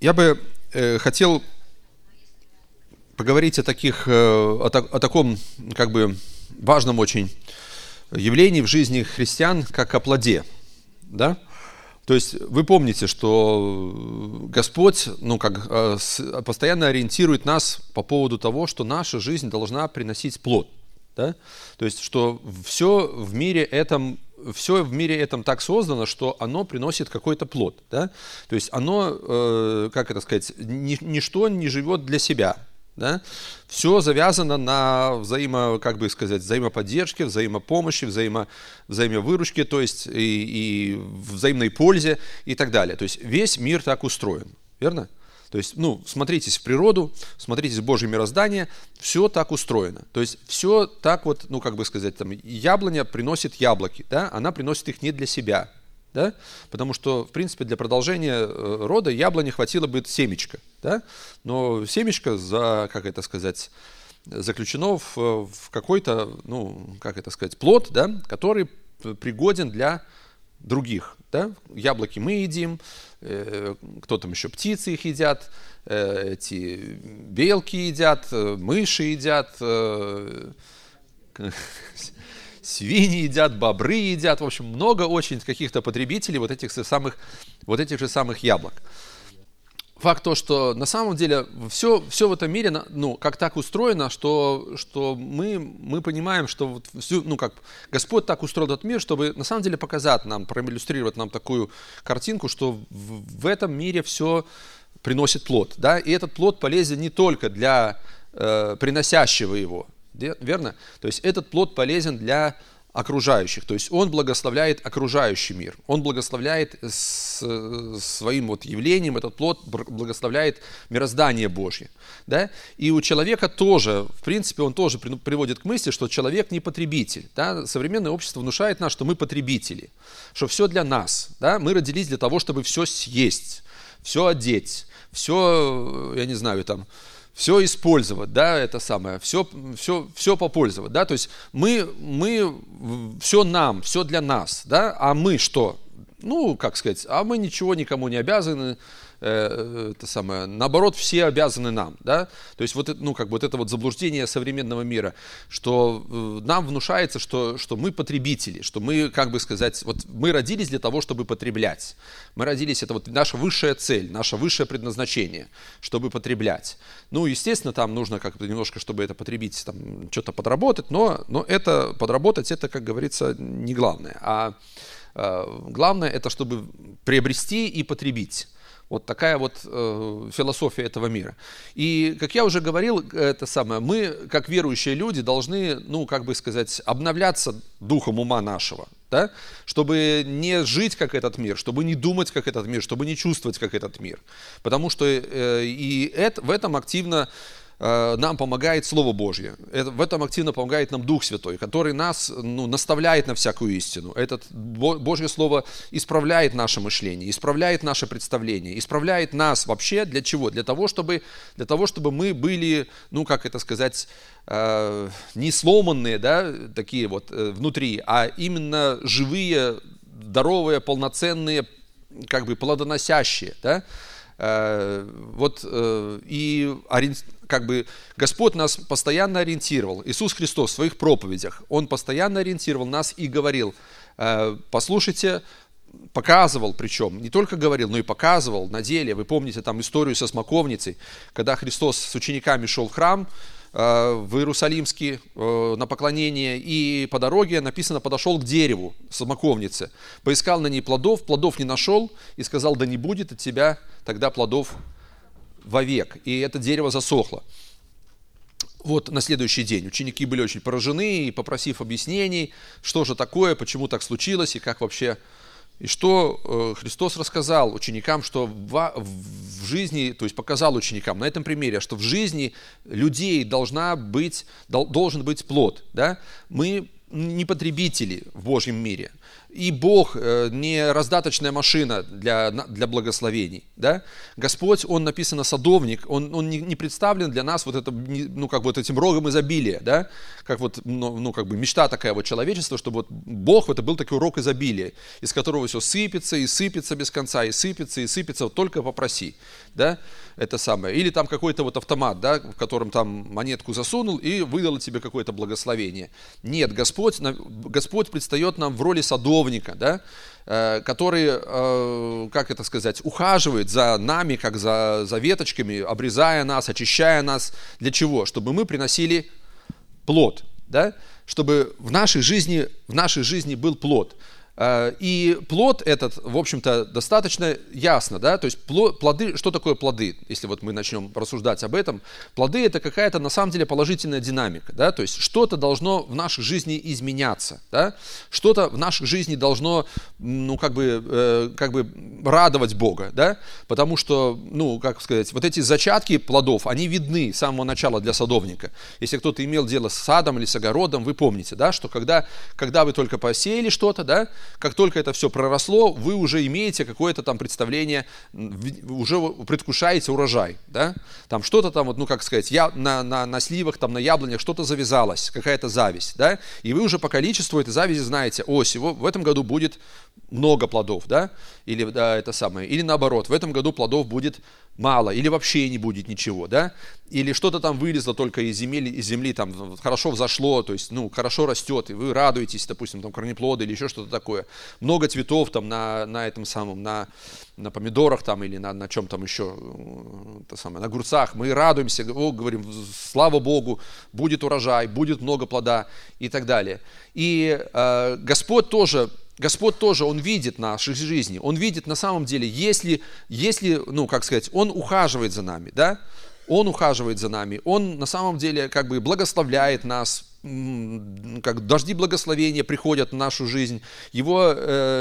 Я бы хотел поговорить о таком как бы важном очень явлении в жизни христиан, как о плоде. Да? То есть вы помните, что Господь постоянно ориентирует нас по поводу того, что наша жизнь должна приносить плод. Да? То есть, что все в мире этом так создано, что оно приносит какой-то плод. Да? То есть оно, ничто не живет для себя. Да? Все завязано на взаимоподдержке, взаимопомощи, взаимовыручке, то есть и взаимной пользе и так далее. То есть весь мир так устроен, верно? То есть, смотритесь в природу, смотритесь в Божье мироздание, все так устроено. То есть все так яблоня приносит яблоки, да? Она приносит их не для себя, да? Потому что, в принципе, для продолжения рода яблони хватило бы семечка, да? Но семечко заключено в какой-то, плод, да? Который пригоден для других. Да? Яблоки мы едим, кто там еще, птицы их едят, эти белки едят, мыши едят, свиньи едят, бобры едят. В общем, много очень каких-то потребителей вот этих же самых яблок. Факт то, что на самом деле все в этом мире, как так устроено, что мы понимаем, что Господь так устроил этот мир, чтобы на самом деле показать нам, проиллюстрировать нам такую картинку, что в этом мире все приносит плод. Да? И этот плод полезен не только для приносящего его, верно? То есть этот плод полезен для окружающих, то есть он благословляет окружающий мир, он благословляет своим явлением, этот плод благословляет мироздание Божье, да? И у человека тоже, в принципе, он тоже приводит к мысли, что человек не потребитель, да? Современное общество внушает нас, что мы потребители, что все для нас, да? Мы родились для того, чтобы все съесть, все одеть, все, все использовать, да, все попользовать, да, то есть мы все нам, все для нас, да, а мы что? А мы ничего никому не обязаны, наоборот, все обязаны нам, да, то есть это заблуждение современного мира, что нам внушается, что мы потребители, что мы, мы родились для того, чтобы потреблять, мы родились, это наша высшая цель, наше высшее предназначение, чтобы потреблять. Естественно, там нужно немножко, чтобы это потребить, что-то подработать, но это подработать, это, как говорится, не главное, а главное, это чтобы приобрести и потребить. Вот такая философия этого мира. И, как я уже говорил, мы, как верующие люди, должны, обновляться духом ума нашего, да? Чтобы не жить, как этот мир, чтобы не думать, как этот мир, чтобы не чувствовать, как этот мир. Потому что в этом активно нам помогает Слово Божье. В этом активно помогает нам Дух Святой, который нас наставляет на всякую истину. Божье Слово исправляет наше мышление, исправляет наше представление, исправляет нас вообще для чего? Для того, чтобы мы были, не сломанные, да, такие внутри, а именно живые, здоровые, полноценные, плодоносящие, да? Господь нас постоянно ориентировал, Иисус Христос в своих проповедях, Он постоянно ориентировал нас и говорил, послушайте, показывал, причем, не только говорил, но и показывал на деле. Вы помните там историю со смоковницей, когда Христос с учениками шел в храм, в Иерусалимский на поклонение, и по дороге, написано, подошел к дереву смоковницы, поискал на ней плодов не нашел, и сказал, да не будет от тебя тогда плодов вовек. И это дерево засохло. На следующий день ученики были очень поражены, и попросив объяснений, что же такое, почему так случилось, и как вообще... И что Христос рассказал ученикам, что в жизни, то есть показал ученикам на этом примере, что в жизни людей должен быть плод. Да? Мы не потребители в Божьем мире. и Бог не раздаточная машина для благословений. Да? Господь, Он написано садовник, Он не представлен для нас вот это, ну, как бы вот этим рогом изобилия, да? Как вот, ну, как бы мечта такая вот человечества, чтобы вот Бог это был такой рог изобилия, из которого все сыпется и сыпется без конца, и сыпется, вот только попроси. Да? Это самое. Или там какой-то вот автомат, да, в котором там монетку засунул и выдал тебе какое-то благословение. Нет, Господь предстает нам в роли садовника, да, который, как это сказать, ухаживает за нами, как за веточками, обрезая нас, очищая нас. Для чего? Чтобы мы приносили плод, да? Чтобы в нашей жизни был плод. И плод этот, в общем-то, достаточно ясно, да, то есть плоды, что такое плоды, если вот мы начнем рассуждать об этом, плоды это какая-то на самом деле положительная динамика, да, то есть что-то должно в нашей жизни изменяться, да, что-то в нашей жизни должно, ну, как бы радовать Бога, да, потому что, ну, как сказать, вот эти зачатки плодов, они видны с самого начала для садовника. Если кто-то имел дело с садом или с огородом, вы помните, да, что когда вы только посеяли что-то, да, как только это все проросло, вы уже имеете какое-то там представление, уже предвкушаете урожай, да? Там что-то там, вот, ну как сказать, на сливах, там, на яблонях что-то завязалось, какая-то зависть, да? И вы уже по количеству этой завязи знаете, в этом году будет много плодов, да? Или, да, это самое, или наоборот, в этом году плодов будет мало, или вообще не будет ничего, да? Или что-то там вылезло только из земли там хорошо взошло, то есть, ну, хорошо растет, и вы радуетесь, допустим, там корнеплоды или еще что-то такое. Много цветов там на этом самом, на помидорах там или на чем там еще, то самое, на огурцах. Мы радуемся, говорим, слава Богу, будет урожай, будет много плода и так далее. И Господь тоже, Он видит наши жизни, Он видит на самом деле, если, ну, как сказать, Он ухаживает за нами, да, Он ухаживает за нами, Он на самом деле как бы благословляет нас, как дожди благословения приходят в нашу жизнь, Его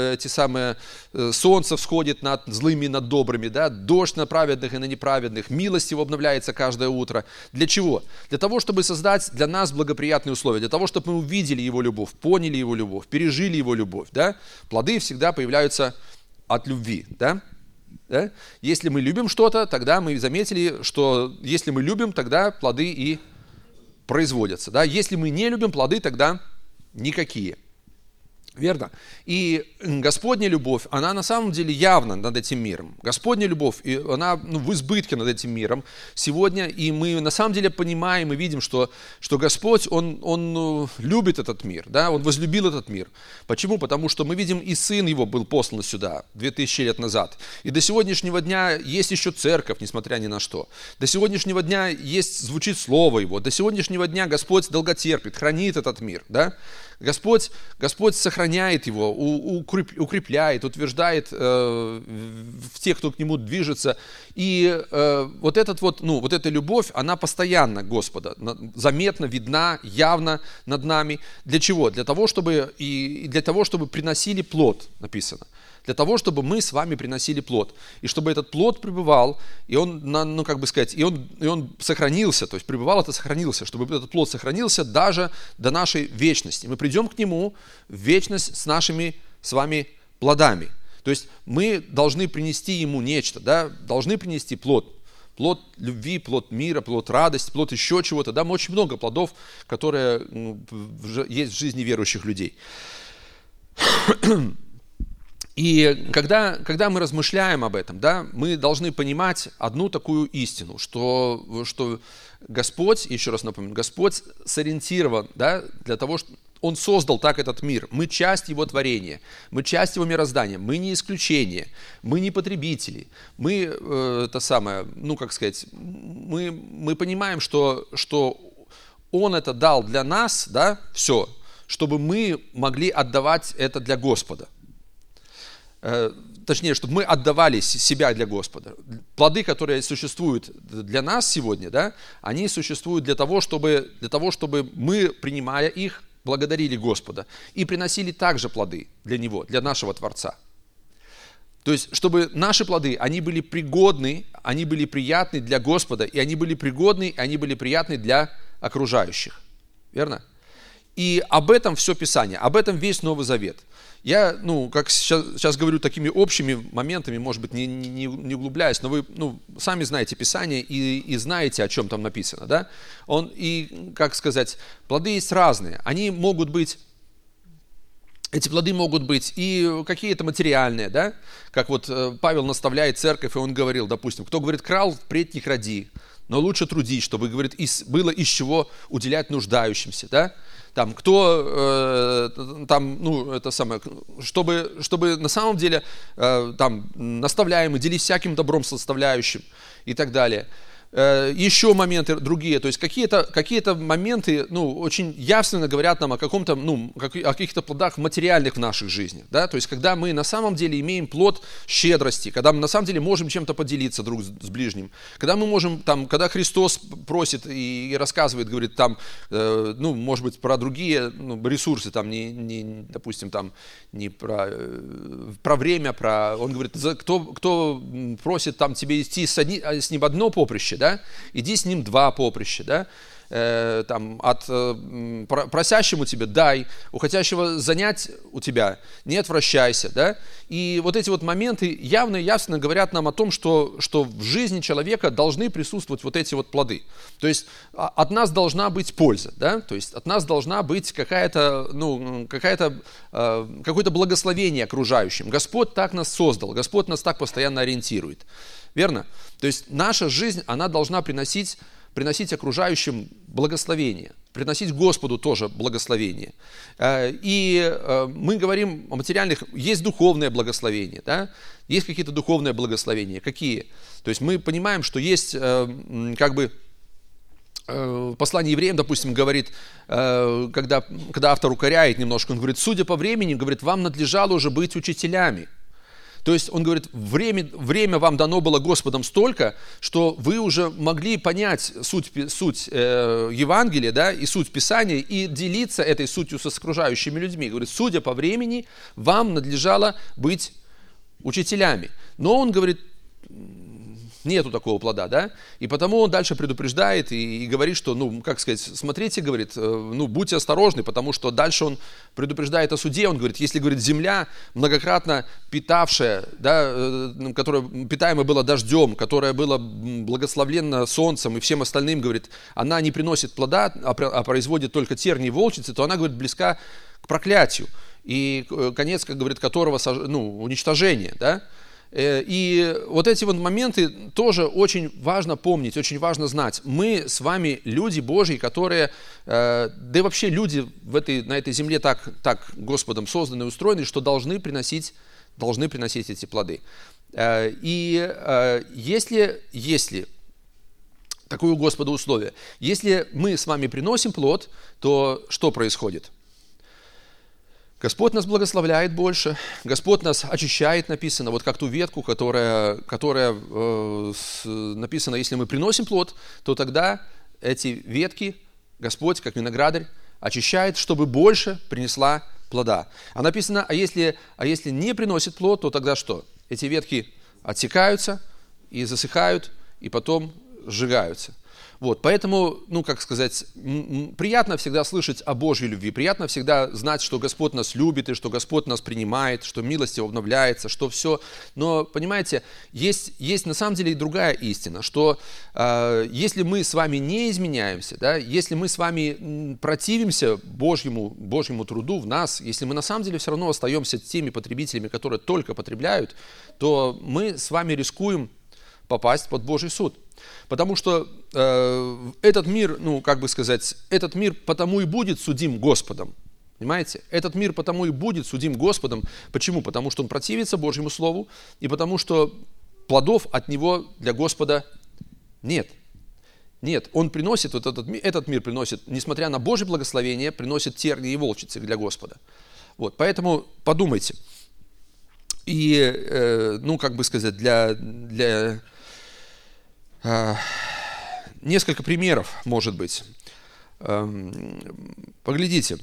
солнце всходит над злыми и над добрыми, да, дождь на праведных и на неправедных, милость Его обновляется каждое утро. Для чего? Для того, чтобы создать для нас благоприятные условия, для того, чтобы мы увидели Его любовь, поняли Его любовь, пережили Его любовь, да. Плоды всегда появляются от любви, да. Да? Если мы любим что-то, тогда мы заметили, что если мы любим, тогда плоды и производятся. Да? Если мы не любим, плоды тогда никакие. Верно? И Господня любовь, она на самом деле явна над этим миром. Господня любовь, она в избытке над этим миром сегодня. И мы на самом деле понимаем и видим, что Господь, Он любит этот мир, да? Он возлюбил этот мир. Почему? Потому что мы видим, и Сын Его был послан сюда 2000 лет назад. И до сегодняшнего дня есть еще церковь, несмотря ни на что. До сегодняшнего дня звучит Слово Его. До сегодняшнего дня Господь долготерпит, хранит этот мир, да? Господь сохраняет его, укрепляет, утверждает в тех, кто к нему движется. И вот эта любовь, она постоянно Господа, заметно, видна, явно над нами. Для чего? Для того, чтобы приносили плод, написано. Для того, чтобы мы с вами приносили плод. И чтобы этот плод пребывал, и он, ну, как бы сказать, и он сохранился, то есть пребывал, это сохранился, чтобы этот плод сохранился даже до нашей вечности. Мы придем к нему в вечность с нашими с вами плодами. То есть мы должны принести ему нечто, да, должны принести плод. Плод любви, плод мира, плод радости, плод еще чего-то. Да, очень много плодов, которые есть в жизни верующих людей. И когда мы размышляем об этом, да, мы должны понимать одну такую истину, что Господь, еще раз напомню, Господь сориентирован, да, для того, чтобы Он создал так этот мир. Мы часть Его творения, мы часть Его мироздания, мы не исключение, мы не потребители. Мы, мы понимаем, что Он это дал для нас, да, все, чтобы мы могли отдавать это для Господа. Точнее, чтобы мы отдавали себя для Господа. Плоды, которые существуют для нас сегодня, да, они существуют для того, чтобы мы, принимая их, благодарили Господа и приносили также плоды для Него, для нашего Творца. То есть, чтобы наши плоды, они были пригодны, они были приятны для Господа, и они были пригодны, они были приятны для окружающих. Верно? И об этом все Писание, об этом весь Новый Завет. Я, как сейчас говорю такими общими моментами, может быть, не углубляясь, но вы, сами знаете Писание и знаете, о чем там написано, да? Как сказать, плоды есть разные. Эти плоды могут быть и какие-то материальные, да? Как вот Павел наставляет церковь, и он говорил, допустим, кто говорит, крал, впредь не кради, но лучше трудись, чтобы, говорит, было из чего уделять нуждающимся, да? Там, чтобы на самом деле наставляемый, делись всяким добром составляющим и так далее. Еще моменты другие, то есть какие-то моменты, очень явственно говорят нам о каких-то плодах материальных в наших жизнях, да, то есть когда мы на самом деле имеем плод щедрости, когда мы на самом деле можем чем-то поделиться друг с ближним, когда мы можем, когда Христос просит и рассказывает, говорит, может быть, про другие ресурсы, допустим, не про время, он говорит, кто просит тебе идти с ним одно поприще, да? Иди с ним два поприща, да? Просящему тебе дай, у хотящего занять у тебя не отвращайся, да? И вот эти вот моменты явно и ясно говорят нам о том, что в жизни человека должны присутствовать вот эти вот плоды. То есть от нас должна быть польза, да? То есть от нас должна быть какое-то благословение окружающим. Господь так нас создал, Господь нас так постоянно ориентирует. Верно? То есть наша жизнь, она должна приносить окружающим благословение, приносить Господу тоже благословение. И мы говорим о материальных, есть духовное благословение, да? Есть какие-то духовные благословения. Какие? То есть мы понимаем, что есть послание евреям, допустим, говорит, когда автор укоряет немножко, он говорит, судя по времени, говорит, вам надлежало уже быть учителями. То есть он говорит, время вам дано было Господом столько, что вы уже могли понять суть Евангелия, да, и суть Писания, и делиться этой сутью со окружающими людьми. Говорит, судя по времени, вам надлежало быть учителями. Но он говорит, нету такого плода, да, и потому он дальше предупреждает и говорит, что, смотрите, говорит, будьте осторожны, потому что дальше он предупреждает о суде, он говорит, если, говорит, земля, многократно питавшая, да, которая питаема была дождем, которая была благословлена солнцем и всем остальным, говорит, она не приносит плода, а производит только терни и волчицы, то она, говорит, близка к проклятию, и конец, как говорит, которого, уничтожение, да. И вот эти вот моменты тоже очень важно помнить, очень важно знать. Мы с вами люди Божьи, которые, да и вообще люди на этой земле так Господом созданы и устроены, что должны приносить эти плоды. И если такое у Господа условие, если мы с вами приносим плод, то что происходит? Господь нас благословляет больше, Господь нас очищает, написано, вот как ту ветку, которая написано, если мы приносим плод, то тогда эти ветки Господь, как виноградарь, очищает, чтобы больше принесла плода. А написано, а если не приносит плод, то тогда что? Эти ветки отсекаются и засыхают, и потом сжигаются. Вот, поэтому, приятно всегда слышать о Божьей любви, приятно всегда знать, что Господь нас любит, и что Господь нас принимает, что милость Его обновляется, что все. Но, понимаете, есть на самом деле и другая истина, что если мы с вами не изменяемся, да, если мы с вами противимся Божьему труду в нас, если мы на самом деле все равно остаемся теми потребителями, которые только потребляют, то мы с вами рискуем попасть под Божий суд. Потому что этот мир, этот мир потому и будет судим Господом. Понимаете? Этот мир потому и будет судим Господом. Почему? Потому что он противится Божьему Слову, и потому что плодов от него для Господа нет. Нет, он приносит, этот мир приносит, несмотря на Божье благословение, приносит терни и волчицы для Господа. Вот, поэтому подумайте. И, для несколько примеров, может быть. Поглядите.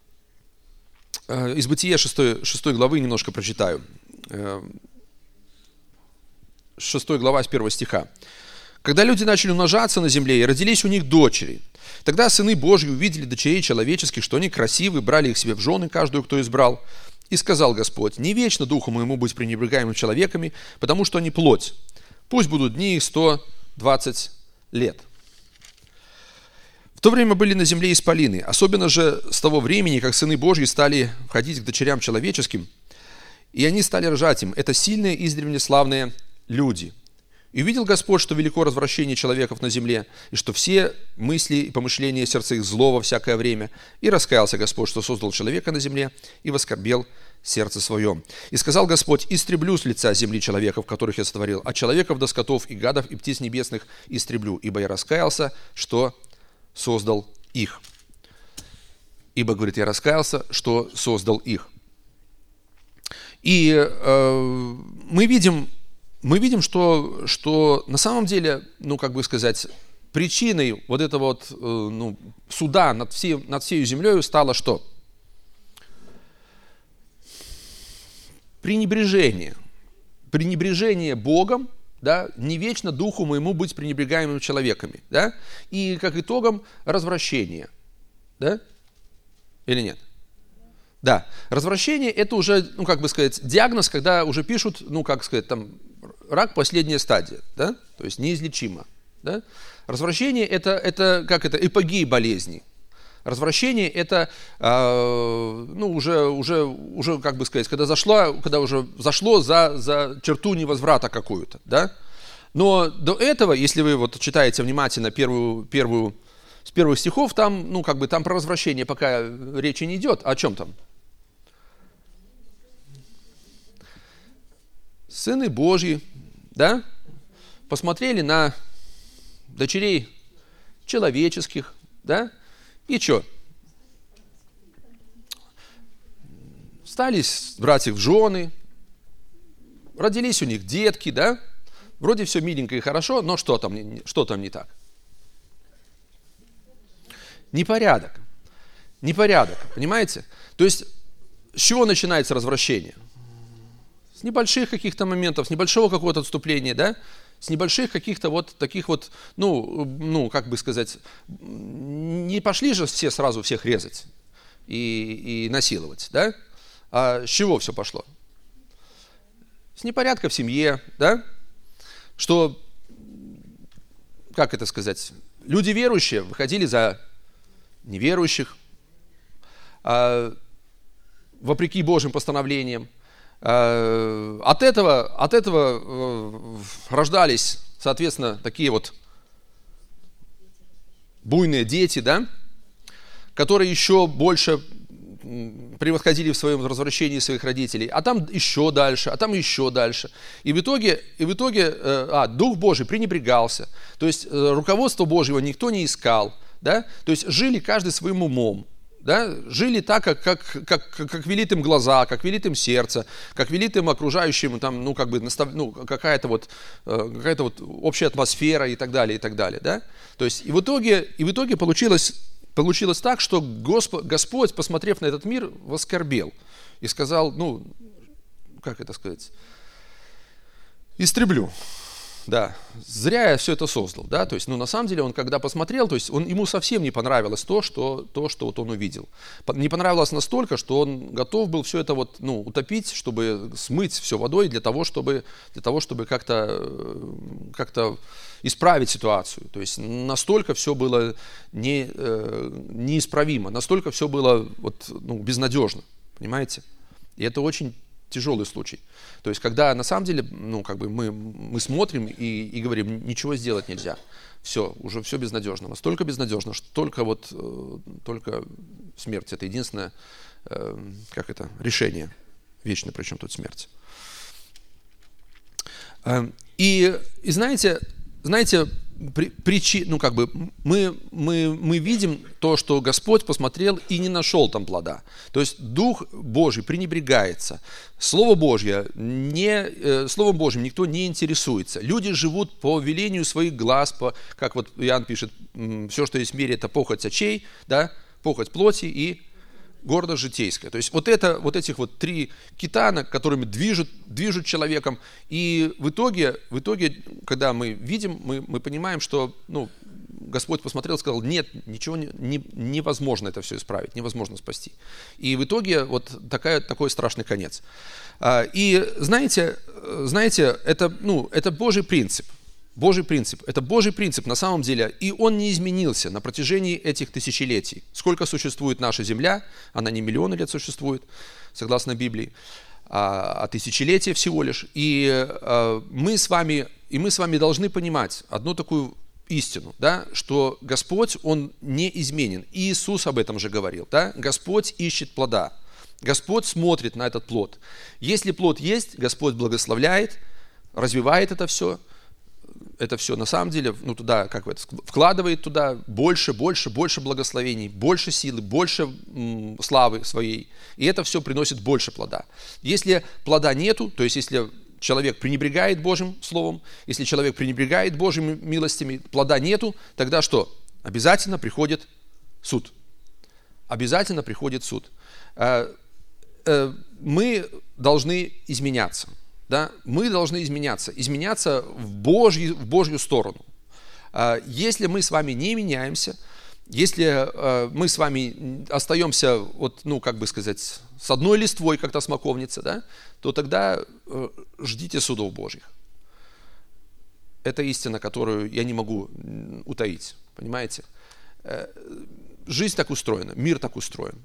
Из Бытия 6 главы немножко прочитаю. 6 глава с 1 стиха. «Когда люди начали умножаться на земле, и родились у них дочери, тогда сыны Божьи увидели дочерей человеческих, что они красивы, брали их себе в жены, каждую, кто избрал. И сказал Господь: не вечно духу моему быть пренебрегаемым человеками, потому что они плоть. Пусть будут дни их 120 лет. В то время были на земле исполины, особенно же с того времени, как сыны Божьи стали входить к дочерям человеческим, и они стали рожать им. Это сильные, издревле славные люди. И увидел Господь, что велико развращение человеков на земле, и что все мысли и помышления сердца их зло во всякое время. И раскаялся Господь, что создал человека на земле, и воскорбел сердце своем. И сказал Господь: истреблю с лица земли человеков, которых я сотворил, а человеков до скотов и гадов и птиц небесных истреблю, ибо я раскаялся, что создал их. Ибо, говорит, я раскаялся, что создал их. И мы видим, что на самом деле, причиной вот этого суда над всей землей стало что? Пренебрежение. Пренебрежение Богом, да, не вечно духу моему быть пренебрегаемыми человеками, да, и как итогом развращение, да, или нет? Да, развращение — это уже, диагноз, когда уже пишут, рак последняя стадия, да, то есть неизлечимо, да. Развращение — это эпогей болезни. Развращение — это, когда уже зашло за черту невозврата какую-то, да. Но до этого, если вы вот читаете внимательно с первых стихов, там, там про развращение пока речи не идет. О чем там? Сыны Божьи, да, посмотрели на дочерей человеческих, да, и что? Стали брать их в жены, родились у них детки, да, вроде все миленько и хорошо, но что там не так? Непорядок, понимаете? То есть, с чего начинается развращение? С небольших каких-то моментов, с небольшого какого-то отступления, да? С небольших каких-то вот таких вот, не пошли же все сразу всех резать и насиловать, да? А с чего все пошло? С непорядка в семье, да? Что, люди верующие выходили за неверующих, вопреки Божьим постановлениям. От этого рождались, соответственно, такие вот буйные дети, да, которые еще больше превосходили в своем развращении своих родителей, а там еще дальше, И в итоге Дух Божий пренебрегался, то есть руководство Божьего никто не искал, да, то есть жили каждый своим умом. Да, жили так, как велит им глаза, как велит им сердце, как велит им окружающим, какая-то вот общая атмосфера и так далее, да. То есть и в итоге получилось так, что Господь, посмотрев на этот мир, воскорбел и сказал, истреблю. Да, зря я все это создал, да, то есть, на самом деле он когда посмотрел, то есть ему совсем не понравилось то, что вот он увидел. Не понравилось настолько, что он готов был все это утопить, чтобы смыть все водой для того, чтобы как-то исправить ситуацию. То есть настолько все было неисправимо, настолько все было безнадежно, понимаете? И это очень тяжелый случай. То есть, когда на самом деле, мы смотрим и говорим, ничего сделать нельзя. Все, уже все безнадежно. Настолько безнадежно, что только смерть. Это единственное, решение вечное, причем тут смерть. И знаете, мы видим то, что Господь посмотрел и не нашел там плода. То есть Дух Божий пренебрегается. Словом Божьим никто не интересуется. Люди живут по велению своих глаз, как вот Иоанн пишет, все, что есть в мире, это похоть очей, да, похоть плоти и гордость житейская. То есть этих три кита, которыми движут человеком. И в итоге, когда мы видим, мы понимаем, что Господь посмотрел и сказал, нет, ничего невозможно это все исправить, невозможно спасти. И в итоге вот такой страшный конец. И знаете, это Божий принцип. Божий принцип. Это Божий принцип на самом деле, и он не изменился на протяжении этих тысячелетий. Сколько существует наша Земля, она не миллионы лет существует, согласно Библии, а тысячелетия всего лишь. И мы с вами должны понимать одну такую истину, да, что Господь, Он не изменен. И Иисус об этом же говорил. Да? Господь ищет плода. Господь смотрит на этот плод. Если плод есть, Господь благословляет, развивает это все на самом деле, туда, вкладывает туда больше благословений, больше силы, больше славы своей, и это все приносит больше плода. Если плода нету, то есть если человек пренебрегает Божьим словом, если человек пренебрегает Божьими милостями, плода нету, тогда что? Обязательно приходит суд. Обязательно приходит суд. Мы должны изменяться. Да, мы должны изменяться в Божью сторону. Если мы с вами не меняемся, если мы с вами остаемся, с одной листвой, как та смоковница, да, то тогда ждите судов Божьих. Это истина, которую я не могу утаить, понимаете? Жизнь так устроена, мир так устроен.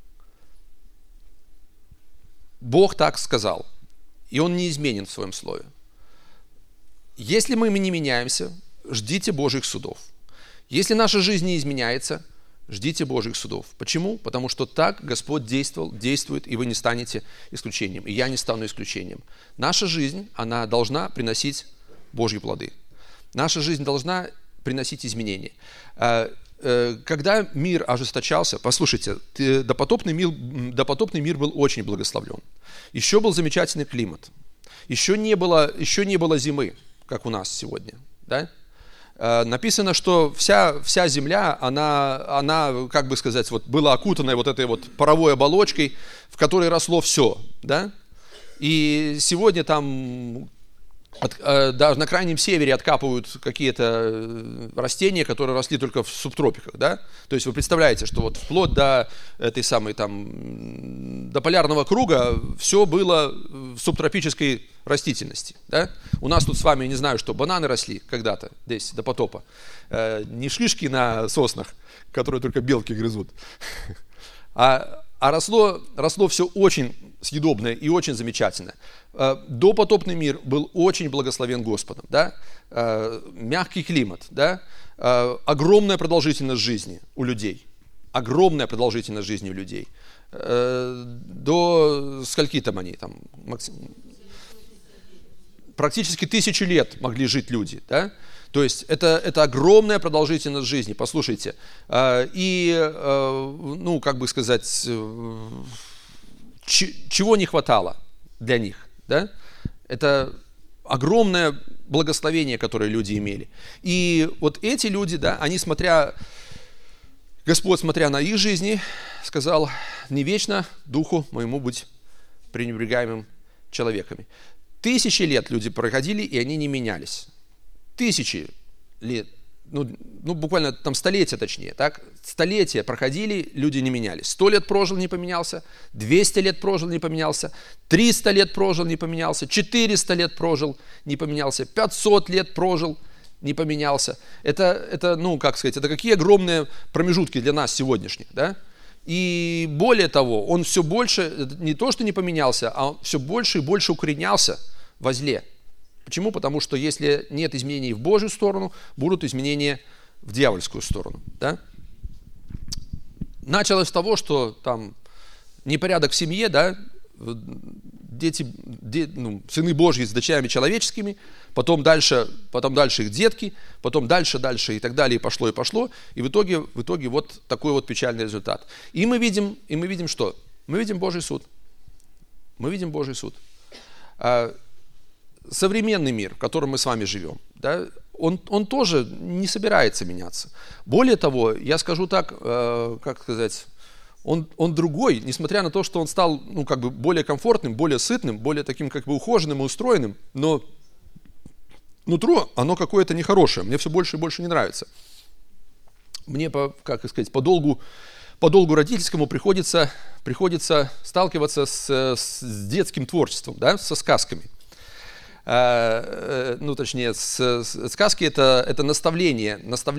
Бог так сказал. И Он неизменен в своем слове. Если мы не меняемся, ждите Божьих судов. Если наша жизнь не изменяется, ждите Божьих судов. Почему? Потому что так Господь действует, и вы не станете исключением. И я не стану исключением. Наша жизнь, она должна приносить Божьи плоды. Наша жизнь должна приносить изменения. Когда мир ожесточался, послушайте, допотопный мир был очень благословлен. Еще был замечательный климат. Еще не было зимы, как у нас сегодня. Да? Написано, что вся земля, она была окутана вот этой вот паровой оболочкой, в которой росло все. Да? И сегодня там даже на крайнем севере откапывают какие-то растения, которые росли только в субтропиках, да? То есть вы представляете, что вот вплоть до этой самой до полярного круга все было в субтропической растительности, да? У нас тут с вами, не знаю, что бананы росли когда-то здесь до потопа, не шишки на соснах, которые только белки грызут, а росло все очень съедобное и очень замечательное. Допотопный мир был очень благословен Господом, да? Мягкий климат, да? Огромная продолжительность жизни у людей. Огромная продолжительность жизни у людей. До скольки там они? Практически 1000 лет могли жить люди, да? То есть это огромная продолжительность жизни, послушайте. Чего не хватало для них, да? Это огромное благословение, которое люди имели. И вот эти люди, да, Господь, смотря на их жизни, сказал, не вечно духу моему быть пренебрегаемым человеками. 1000 лет люди проходили, и они не менялись. 1000 лет, буквально столетия точнее, так? Столетия проходили, люди не менялись. 100 лет прожил, не поменялся, 200 лет прожил, не поменялся, 300 лет прожил, не поменялся, 400 лет прожил, не поменялся, 500 лет прожил, не поменялся. Это какие огромные промежутки для нас сегодняшних, да? И более того, он все больше, не то что не поменялся, а все больше и больше укоренялся во зле. Почему? Потому что если нет изменений в Божью сторону, будут изменения в дьявольскую сторону. Да? Началось с того, что там непорядок в семье, да, сыны Божьи с дочерями человеческими, потом дальше их детки, потом дальше и так далее, и пошло. И в итоге вот такой вот печальный результат. И мы видим что? Мы видим Божий суд. Современный мир, в котором мы с вами живем, да, он тоже не собирается меняться. Более того, я скажу так, он другой, несмотря на то, что он стал более комфортным, более сытным, более таким ухоженным и устроенным, но нутро, оно какое-то нехорошее, мне все больше и больше не нравится. мне, как сказать, по долгу родительскому приходится сталкиваться с детским творчеством, да, со сказками. Точнее, сказки это наставление,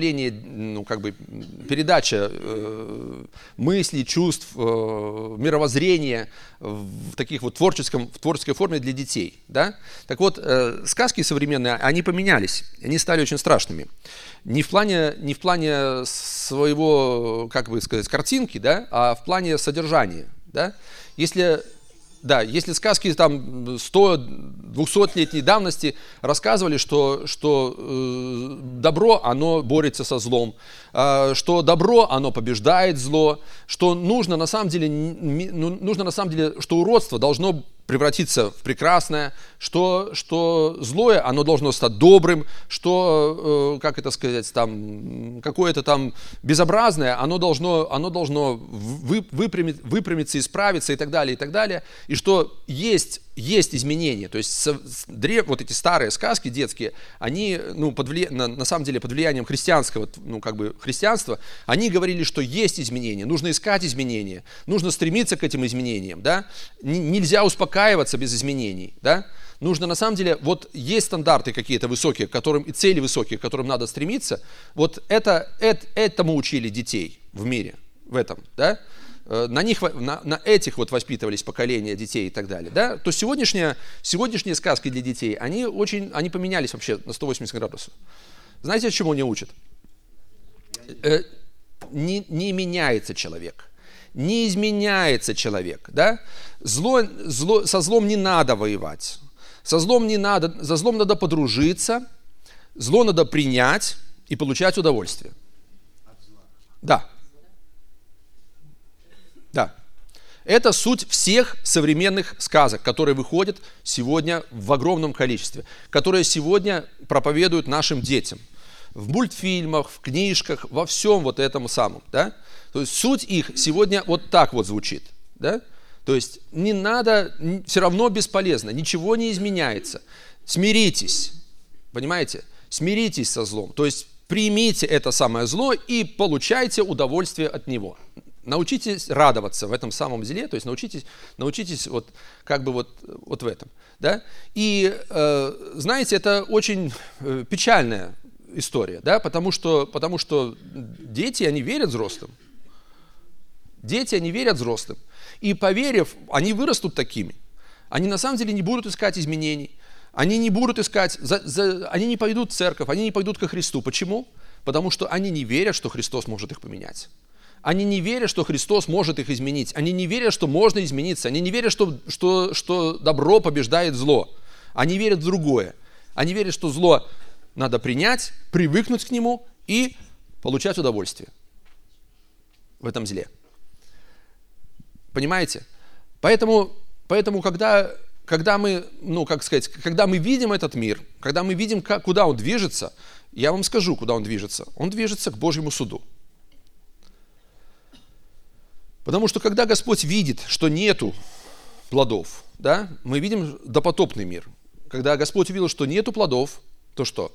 передача мыслей, чувств, мировоззрения в таких вот творческой форме для детей, да? Так вот, сказки современные, они поменялись, они стали очень страшными. Не в плане своего, как бы сказать, картинки, да, а в плане содержания, да? Если сказки там 100-200-летней давности рассказывали, что добро, оно борется со злом, что добро, оно побеждает зло, что нужно на самом деле, что уродство должно превратиться в прекрасное, что злое, оно должно стать добрым, что, какое-то там безобразное, оно должно выпрямиться, исправиться и так далее, и что есть изменения. То есть вот эти старые сказки детские, они, на самом деле, под влиянием христианства, они говорили, что есть изменения, нужно искать изменения, нужно стремиться к этим изменениям, да? Нельзя успокаиваться без изменений, да? Нужно, на самом деле, вот есть стандарты какие-то высокие, и цели высокие, к которым надо стремиться. Вот этому учили детей в мире, в этом, да? На этих вот воспитывались поколения детей и так далее, да? То сегодняшние сказки для детей, они поменялись вообще на 180 градусов. Знаете, чему они учат? Не меняется человек, не изменяется человек, да? Со злом не надо воевать, за злом надо подружиться, зло надо принять и получать удовольствие. Да. Да. Это суть всех современных сказок, которые выходят сегодня в огромном количестве, которые сегодня проповедуют нашим детям. В мультфильмах, в книжках, во всем вот этом самом. Да? То есть суть их сегодня вот так вот звучит. Да? То есть не надо, все равно бесполезно, ничего не изменяется. Смиритесь, понимаете? Смиритесь со злом. То есть примите это самое зло и получайте удовольствие от него. Научитесь радоваться в этом самом зле, то есть научитесь вот в этом. Да? И знаете, это очень печальная история, да? потому что дети, они верят взрослым. Дети, они верят взрослым. И поверив, они вырастут такими. Они на самом деле не будут искать изменений. Они не будут искать, они не пойдут в церковь, они не пойдут ко Христу. Почему? Потому что они не верят, что Христос может их поменять. Они не верят, что Христос может их изменить. Они не верят, что можно измениться. Они не верят, что добро побеждает зло. Они верят в другое. Они верят, что зло надо принять, привыкнуть к нему и получать удовольствие в этом зле. Понимаете? Поэтому когда мы видим этот мир, когда мы видим, куда он движется, я вам скажу, куда он движется. Он движется к Божьему суду. Потому что когда Господь видит, что нету плодов, да, мы видим допотопный мир. Когда Господь увидел, что нету плодов, то что?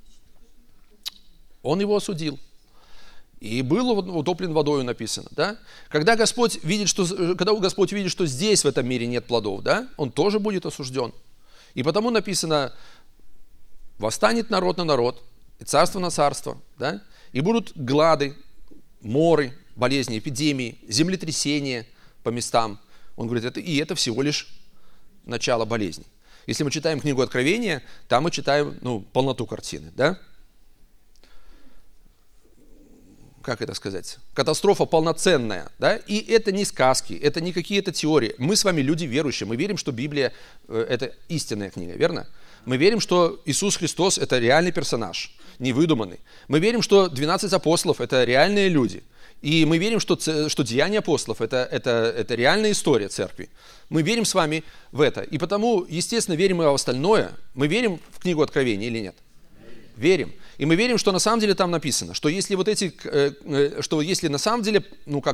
Он его осудил. И был утоплен водою, написано. Да? Когда Господь видит, что здесь в этом мире нет плодов, да, он тоже будет осужден. И потому написано: восстанет народ на народ, и царство на царство, да? И будут глады, моры, болезни, эпидемии, землетрясения по местам. Он говорит, это всего лишь начало болезней. Если мы читаем книгу Откровения, там мы читаем полноту картины. Да? Как это сказать? Катастрофа полноценная. Да? И это не сказки, это не какие-то теории. Мы с вами люди верующие, мы верим, что Библия это истинная книга, верно? Мы верим, что Иисус Христос это реальный персонаж, не выдуманный. Мы верим, что 12 апостолов это реальные люди. И мы верим, что деяния апостолов это реальная история церкви. Мы верим с вами в это. И потому, естественно, верим мы в остальное. Мы верим в книгу Откровения или нет? Верим. И мы верим, что на самом деле там написано, что если на самом деле,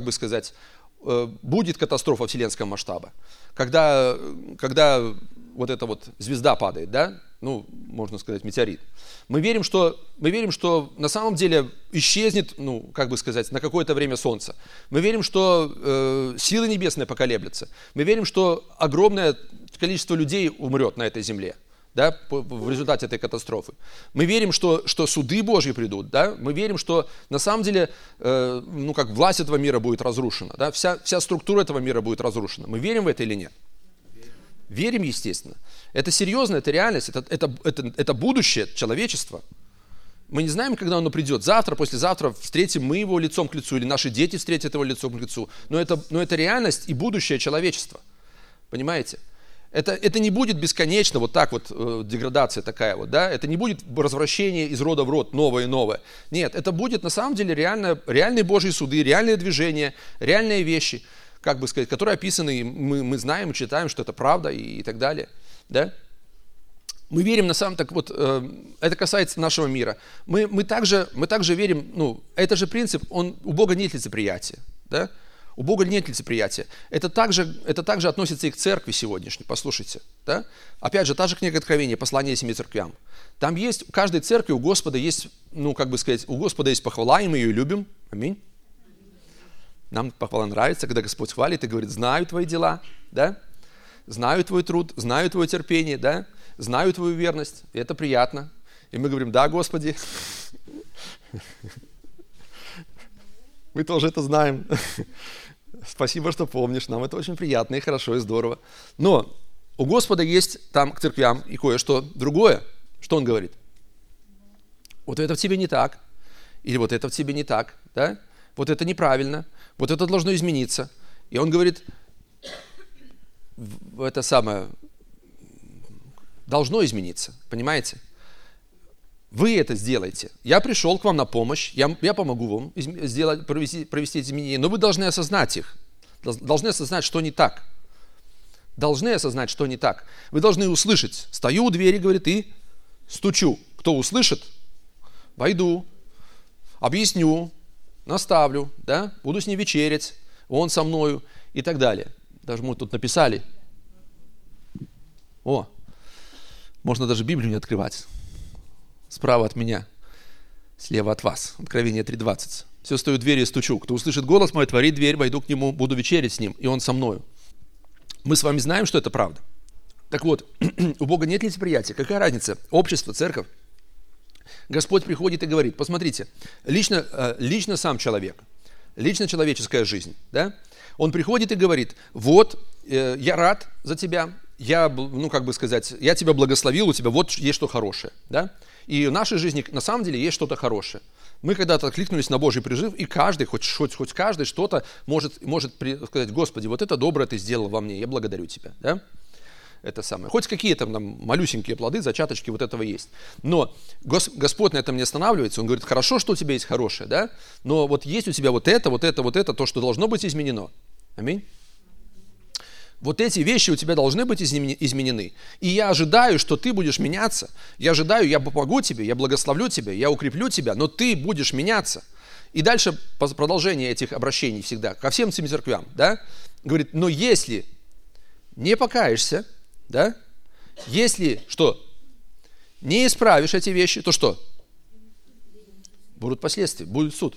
будет катастрофа вселенского масштаба, когда вот эта вот звезда падает, да, можно сказать, метеорит. Мы верим, что на самом деле исчезнет, на какое-то время Солнце. Мы верим, что силы небесные поколеблются. Мы верим, что огромное количество людей умрет на этой земле, да, в результате этой катастрофы. Мы верим, что суды Божьи придут, да? Мы верим, что на самом деле власть этого мира будет разрушена, да? Вся структура этого мира будет разрушена. Мы верим в это или нет? Верим, естественно. Это серьезно, это реальность, это будущее человечества. Мы не знаем, когда оно придет. Завтра, послезавтра встретим мы его лицом к лицу, или наши дети встретят его лицом к лицу. Но это реальность и будущее человечества. Понимаете? Это не будет бесконечно, деградация такая да? Это не будет развращение из рода в род, новое и новое. Нет, это будет на самом деле реальные Божьи суды, реальные движения, реальные вещи, которые описаны, мы знаем, читаем, что это правда и так далее. Да? Мы верим это касается нашего мира. Мы также верим, это же принцип, у Бога нет лицеприятия, да? У Бога нет лицеприятия. Это также относится и к церкви сегодняшней, послушайте. Да? Опять же, та же книга Откровения, послание 7 церквям. Там есть, в каждой церкви у Господа есть, у Господа есть похвала, и мы ее любим. Аминь. Нам похвала нравится, когда Господь хвалит и говорит: знаю твои дела, да? Знаю твой труд, знаю твое терпение, да? Знаю твою верность, и это приятно. И мы говорим: да, Господи. Мы тоже это знаем. Спасибо, что помнишь. Нам это очень приятно и хорошо, и здорово. Но у Господа есть там к церквям и кое-что другое. Что Он говорит? Вот это в тебе не так. Или вот это в тебе не так. Да? Вот это неправильно. Вот это должно измениться. И Он говорит, это самое должно измениться. Понимаете? Вы это сделаете. Я пришел к вам на помощь, я помогу вам провести изменения, но вы должны осознать их. Должны осознать, что не так. Должны осознать, что не так. Вы должны услышать. Стою у двери, говорит, и стучу. Кто услышит, войду, объясню, наставлю, да? Буду с ним вечерять, он со мною и так далее. Даже мы тут написали. Можно даже Библию не открывать. Справа от меня, слева от вас. Откровение 3:20. Все, стою у двери и стучу. Кто услышит голос мой, отвори дверь, войду к нему, буду вечерять с ним, и он со мною. Мы с вами знаем, что это правда. Так вот, у Бога нет лицеприятия. Какая разница? Общество, церковь. Господь приходит и говорит, посмотрите, лично сам человек, лично человеческая жизнь, да? Он приходит и говорит, я рад за тебя, я тебя благословил, у тебя вот есть что хорошее, да? И в нашей жизни на самом деле есть что-то хорошее. Мы когда-то откликнулись на Божий призыв, и каждый, хоть каждый что-то может сказать, Господи, вот это доброе ты сделал во мне, я благодарю тебя, да? Это самое. Хоть какие-то там малюсенькие плоды, зачаточки вот этого есть. Но Господь на этом не останавливается. Он говорит, хорошо, что у тебя есть хорошее, да? Но вот есть у тебя вот это, то, что должно быть изменено. Аминь. Вот эти вещи у тебя должны быть изменены. И я ожидаю, что ты будешь меняться. Я помогу тебе, я благословлю тебя, я укреплю тебя, но ты будешь меняться. И дальше продолжение этих обращений всегда ко всем этим церквям, да? Говорит, но если не покаешься, да? Если что? Не исправишь эти вещи, то что? Будут последствия, будет суд.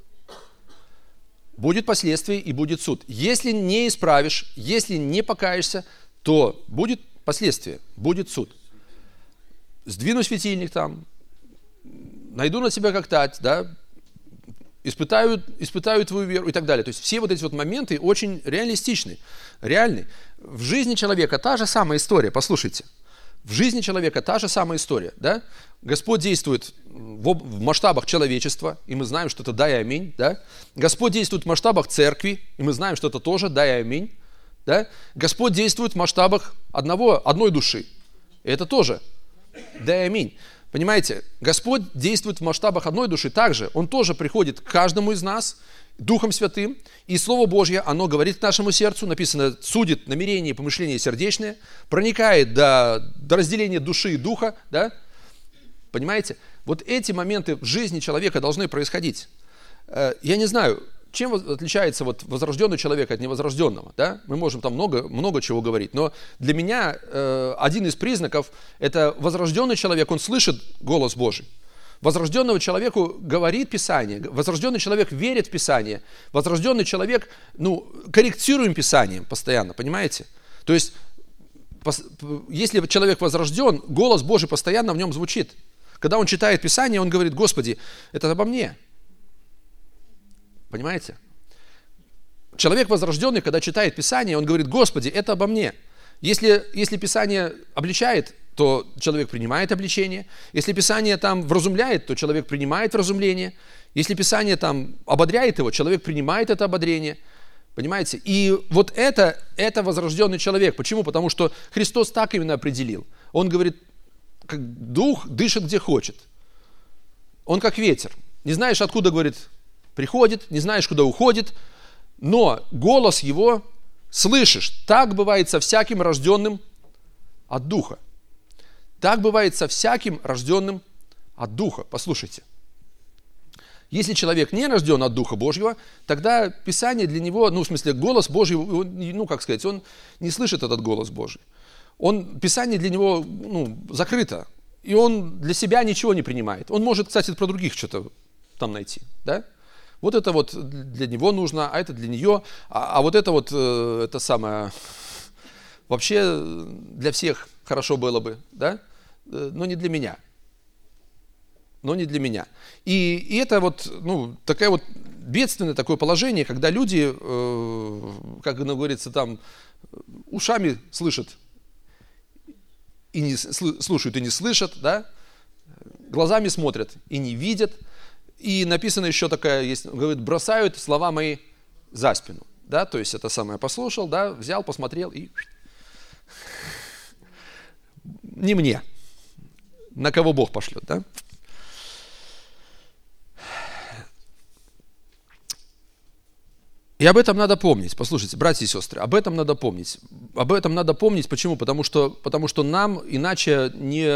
Будет последствия и будет суд. Если не исправишь, если не покаешься, то будет последствие, будет суд. Сдвину светильник там, найду на тебя как тать, да? Испытаю твою веру и так далее. То есть все вот эти вот моменты очень реалистичны, реальны. В жизни человека та же самая история, послушайте. В жизни человека та же самая история, да? Господь действует в масштабах человечества, и мы знаем, что это да и аминь, да? Господь действует в масштабах церкви, и мы знаем, что это тоже да и аминь, да? Господь действует в масштабах одной души, и это тоже да и аминь. Понимаете, Господь действует в масштабах одной души также. Он тоже приходит к каждому из нас Духом Святым, и Слово Божье, оно говорит к нашему сердцу, написано, судит намерения и помышления сердечные, проникает до разделения души и духа, да? Понимаете? Вот эти моменты в жизни человека должны происходить. Я не знаю, чем отличается вот возрожденный человек от невозрожденного? Да? Мы можем там много чего говорить, но для меня один из признаков – это возрожденный человек, он слышит голос Божий. Возрожденному человеку говорит Писание, возрожденный человек верит в Писание, возрожденный человек, корректируем Писанием постоянно, понимаете? То есть, если человек возрожден, голос Божий постоянно в нем звучит. Когда он читает Писание, он говорит: Господи, это обо мне. Понимаете? Человек возрожденный, когда читает Писание, он говорит: Господи, это обо мне. Если Писание обличает, то человек принимает обличение. Если Писание там вразумляет, то человек принимает вразумление. Если Писание там ободряет его, человек принимает это ободрение. Понимаете? И вот это возрожденный человек. Почему? Потому что Христос так именно определил. Он говорит, как дух дышит где хочет. Он как ветер. Не знаешь, откуда, говорит, приходит, не знаешь, куда уходит, но голос его слышишь. Так бывает со всяким рожденным от духа. Так бывает со всяким рожденным от духа. Послушайте. Если человек не рожден от Духа Божьего, тогда Писание для него, голос Божий, он не слышит этот голос Божий. Писание для него, закрыто. И он для себя ничего не принимает. Он может, кстати, про других что-то там найти. Да? Вот это вот для него нужно, а это для нее. А вот это вот, это самое, вообще для всех хорошо было бы, да? Но не для меня. И это вот, такое вот бедственное такое положение, когда люди, как говорится там, ушами слышат и не слушают и не слышат, да? Глазами смотрят и не видят. И написано еще такая есть, говорит, бросают слова мои за спину, да? То есть это самое послушал, да, взял, посмотрел и не мне, на кого Бог пошлет, да? И об этом надо помнить. Послушайте, братья и сестры, об этом надо помнить. Об этом надо помнить. Почему? Потому что нам иначе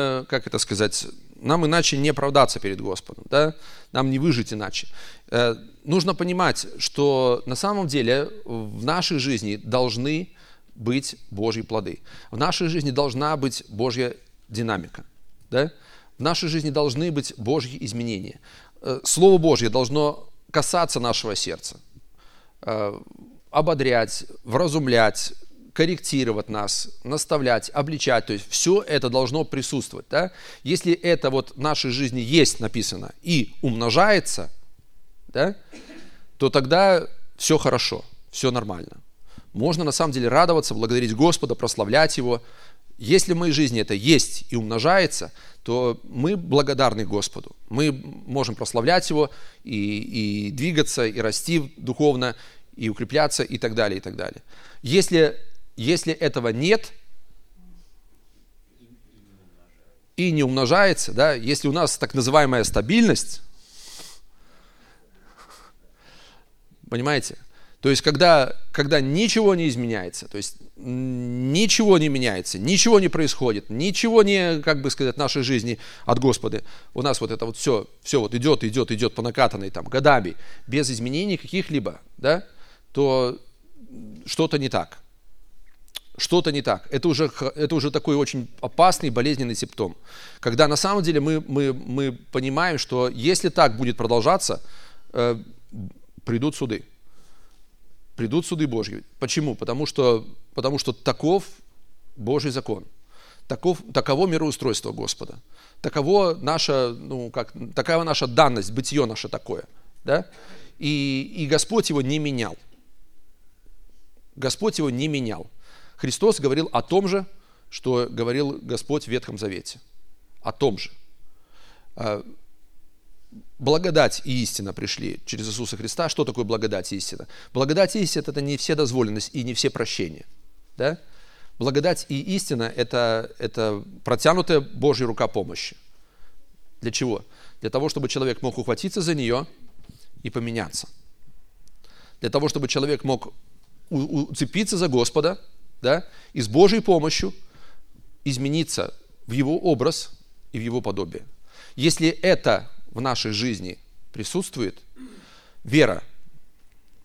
нам иначе не оправдаться перед Господом. Да? Нам не выжить иначе. Нужно понимать, что на самом деле в нашей жизни должны быть Божьи плоды. В нашей жизни должна быть Божья динамика. Да? В нашей жизни должны быть Божьи изменения. Слово Божье должно касаться нашего сердца. Ободрять, вразумлять, корректировать нас, наставлять, обличать. То есть все это должно присутствовать. Да? Если это вот в нашей жизни есть написано и умножается, да, то тогда все хорошо, все нормально. Можно на самом деле радоваться, благодарить Господа, прославлять Его. Если в моей жизни это есть и умножается, то мы благодарны Господу. Мы можем прославлять Его и двигаться, и расти духовно, и укрепляться, и так далее, и так далее. Если этого нет и не умножается, да, если у нас так называемая стабильность, понимаете? То есть, когда ничего не изменяется, то есть ничего не меняется, ничего не происходит, ничего не, в нашей жизни от Господа, у нас вот это вот все вот идет по накатанной там годами, без изменений каких-либо, да, то что-то не так. Что-то не так. Это уже такой очень опасный, болезненный симптом. Когда на самом деле мы понимаем, что если так будет продолжаться, придут суды. Придут суды Божьи. Почему? Потому что таков Божий закон. Таково мироустройство Господа. Такова наша данность, бытие наше такое. Да? И Господь его не менял. Господь его не менял. Христос говорил о том же, что говорил Господь в Ветхом Завете. О том же. Благодать и истина пришли через Иисуса Христа. Что такое благодать и истина? Благодать и истина – это не вседозволенность и не все прощения. Да? Благодать и истина – это протянутая Божья рука помощи. Для чего? Для того, чтобы человек мог ухватиться за нее и поменяться. Для того, чтобы человек мог уцепиться за Господа, да, и с Божьей помощью измениться в Его образ и в Его подобие. Если это в нашей жизни присутствует, вера,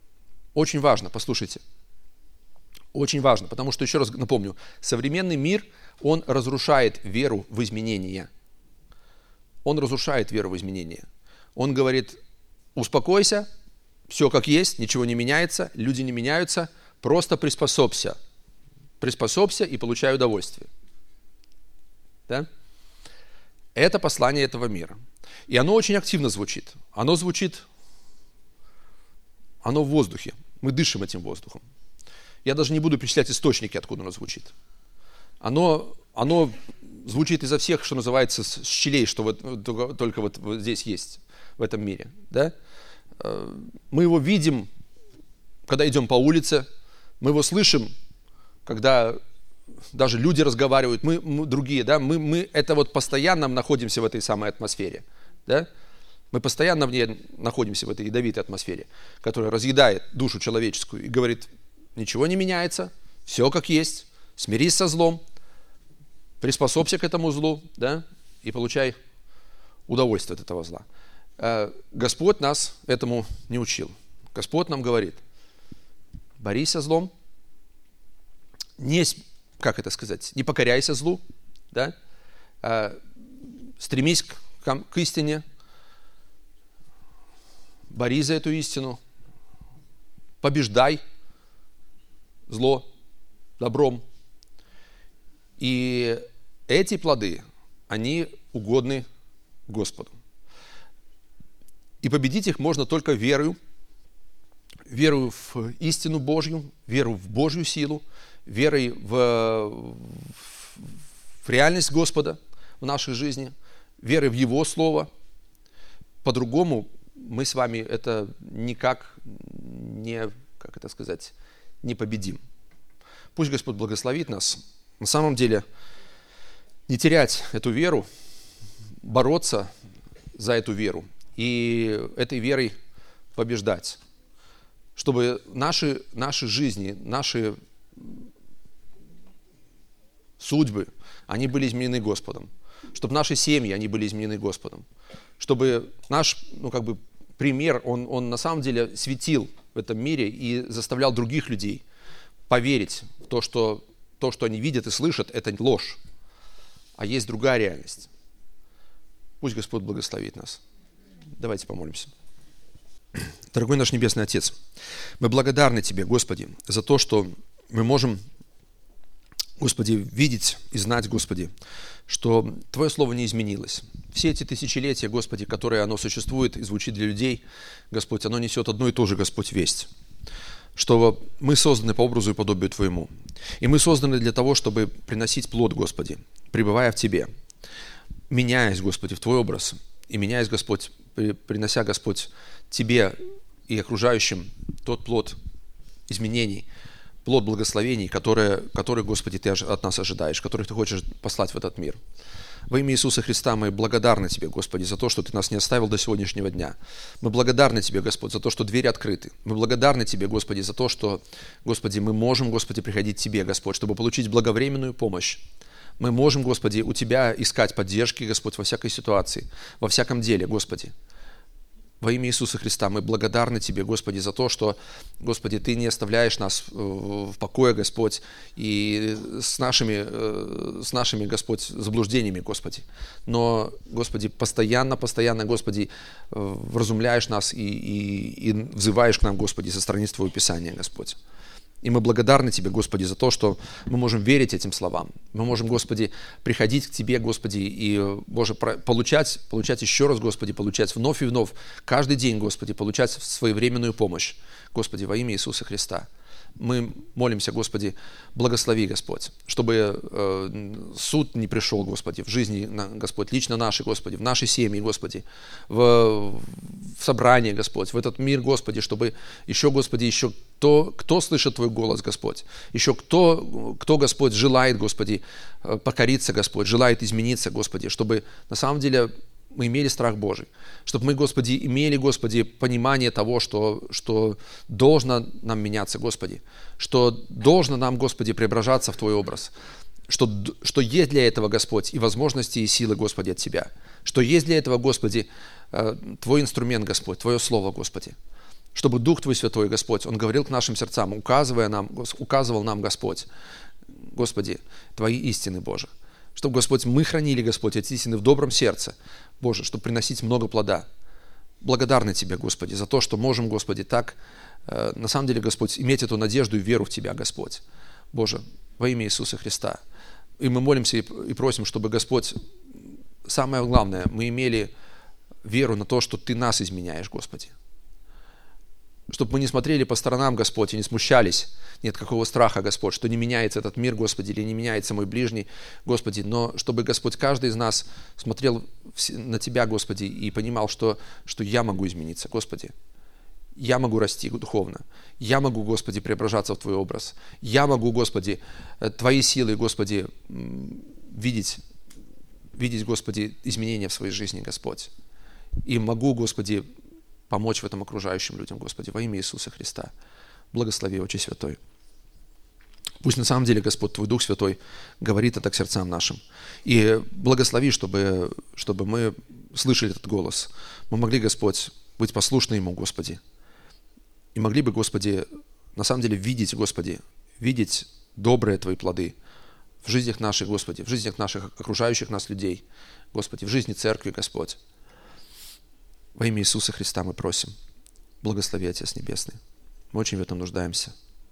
Очень важно, послушайте. Очень важно, потому что, еще раз напомню, современный мир, он разрушает веру в изменения. Он разрушает веру в изменения. Он говорит, успокойся, все как есть, ничего не меняется, люди не меняются, просто приспособься. Приспособься и получай удовольствие. Да? Это послание этого мира. И оно очень активно звучит. Оно в воздухе. Мы дышим этим воздухом. Я даже не буду перечислять источники, откуда оно звучит. Оно звучит изо всех, что называется, щелей, что только вот здесь есть, в этом мире. Да? Мы его видим, когда идем по улице, мы его слышим, когда даже люди разговаривают, мы другие, да? мы это вот постоянно находимся в этой самой атмосфере. Да? Мы постоянно в ней находимся, в этой ядовитой атмосфере, которая разъедает душу человеческую и говорит, ничего не меняется, все как есть, смирись со злом, приспособься к этому злу, да, и получай удовольствие от этого зла. Господь нас этому не учил. Господь нам говорит, борись со злом, не покоряйся злу, да, стремись к истине, борись за эту истину, побеждай зло добром. И эти плоды, они угодны Господу. И победить их можно только верою в истину Божью, веру в Божью силу, верой в реальность Господа в нашей жизни, верой в Его Слово. По-другому мы с вами это никак не победим. Пусть Господь благословит нас. На самом деле, не терять эту веру, бороться за эту веру и этой верой побеждать. Чтобы наши жизни, наши судьбы, они были изменены Господом. Чтобы наши семьи, они были изменены Господом. Чтобы наш, пример, он на самом деле светил в этом мире и заставлял других людей поверить в то, что они видят и слышат, это ложь, а есть другая реальность. Пусть Господь благословит нас. Давайте помолимся. Дорогой наш Небесный Отец, мы благодарны Тебе, Господи, за то, что мы можем, Господи, видеть и знать, Господи, что Твое Слово не изменилось. Все эти тысячелетия, Господи, которые оно существует и звучит для людей, Господь, оно несет одну и ту же, Господь, весть. Что мы созданы по образу и подобию Твоему. И мы созданы для того, чтобы приносить плод, Господи, пребывая в Тебе, меняясь, Господи, в Твой образ, и меняясь, Господь, принося, Господь, Тебе и окружающим тот плод изменений, плод благословений, который, Господи, Ты от нас ожидаешь, который Ты хочешь послать в этот мир. Во имя Иисуса Христа мы благодарны Тебе, Господи, за то, что Ты нас не оставил до сегодняшнего дня. Мы благодарны Тебе, Господь, за то, что двери открыты. Мы благодарны Тебе, Господи, за то, что, Господи, мы можем, Господи, приходить к Тебе, Господь, чтобы получить благовременную помощь. Мы можем, Господи, у Тебя искать поддержки, Господь, во всякой ситуации, во всяком деле, Господи. Во имя Иисуса Христа мы благодарны Тебе, Господи, за то, что, Господи, Ты не оставляешь нас в покое, Господь, и с нашими, Господь, заблуждениями, Господи. Но, Господи, постоянно, Господи, вразумляешь нас и взываешь к нам, Господи, со страниц Твоего Писания, Господь. И мы благодарны Тебе, Господи, за то, что мы можем верить этим словам. Мы можем, Господи, приходить к Тебе, Господи, и, Боже, получать еще раз, Господи, получать вновь и вновь, каждый день, Господи, получать своевременную помощь, Господи, во имя Иисуса Христа. Мы молимся, Господи, благослови, Господь, чтобы суд не пришел, Господи, в жизни, Господь, лично нашей, Господи, в нашей семье, Господи, в собрании, Господь, в этот мир, Господи, чтобы еще, Господи, еще кто слышит Твой голос, Господь, еще кто, Господь, желает, Господи, покориться, Господь, желает измениться, Господи, чтобы на самом деле мы имели страх Божий, чтобы мы, Господи, имели, Господи, понимание того, что должно нам меняться, Господи, что должно нам, Господи, преображаться в Твой образ, что есть для этого, Господь, и возможности, и силы, Господи, от Тебя, что есть для этого, Господи, Твой инструмент, Господь, Твое Слово, Господи. чтобы Дух Твой Святой, Господь, Он говорил к нашим сердцам, указывал нам, Господь, Господи, Твои истины, Боже. Чтобы, Господь, мы хранили, Господь, эти истины в добром сердце, Боже, чтобы приносить много плода. Благодарны Тебе, Господи, за то, что можем, Господи, так, на самом деле, Господь, иметь эту надежду и веру в Тебя, Господь. Боже, во имя Иисуса Христа. И мы молимся и просим, чтобы, Господь, самое главное, мы имели веру на то, что Ты нас изменяешь, Господи. Чтобы мы не смотрели по сторонам, Господь, и не смущались. Нет какого страха, Господь, что не меняется этот мир, Господи, или не меняется мой ближний, Господи. Но чтобы, Господь, каждый из нас смотрел на Тебя, Господи, и понимал, что я могу измениться, Господи. Я могу расти духовно. Я могу, Господи, преображаться в Твой образ. Я могу, Господи, Твои силы, Господи, видеть, Господи, изменения в своей жизни, Господь. И могу, Господи, помочь в этом окружающим людям, Господи, во имя Иисуса Христа. Благослови, Отче Святой. Пусть на самом деле, Господь, Твой Дух Святой говорит это к сердцам нашим. И благослови, чтобы мы слышали этот голос. Мы могли, Господь, быть послушны Ему, Господи. И могли бы, Господи, на самом деле видеть, Господи, видеть добрые Твои плоды в жизнях наших, Господи, в жизнях наших окружающих нас людей, Господи, в жизни церкви, Господь. Во имя Иисуса Христа мы просим. Благослови, Отец Небесный. Мы очень в этом нуждаемся.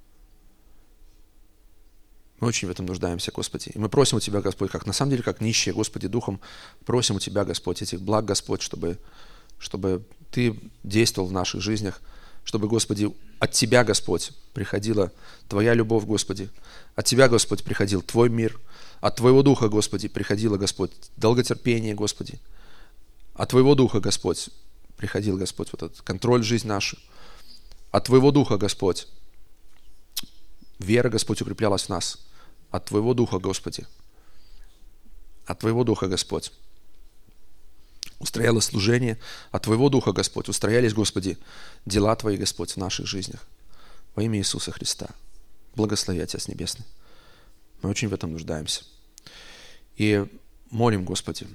Мы очень в этом нуждаемся, Господи. И мы просим у Тебя, Господь, как на самом деле, как нищие, Господи, Духом, просим у Тебя, Господь, этих благ, Господь, чтобы Ты действовал в наших жизнях, чтобы, Господи, от Тебя, Господь, приходила Твоя любовь, Господи. От Тебя, Господь, приходил Твой мир. От Твоего Духа, Господи, приходило, Господь, долготерпение, Господи. От Твоего Духа, Господь, приходил, Господь, вот этот контроль в жизнь нашу. От Твоего Духа, Господь, вера, Господь, укреплялась в нас. От Твоего Духа, Господи, от Твоего Духа, Господь, устроялось служение. От Твоего Духа, Господь, устроялись, Господи, дела Твои, Господь, в наших жизнях. Во имя Иисуса Христа. Благослови, Отец Небесный. Мы очень в этом нуждаемся. И молим, Господи,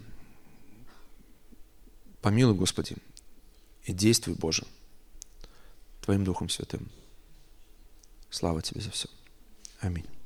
помилуй, Господи, и действуй, Боже, Твоим Духом Святым. Слава Тебе за все. Аминь.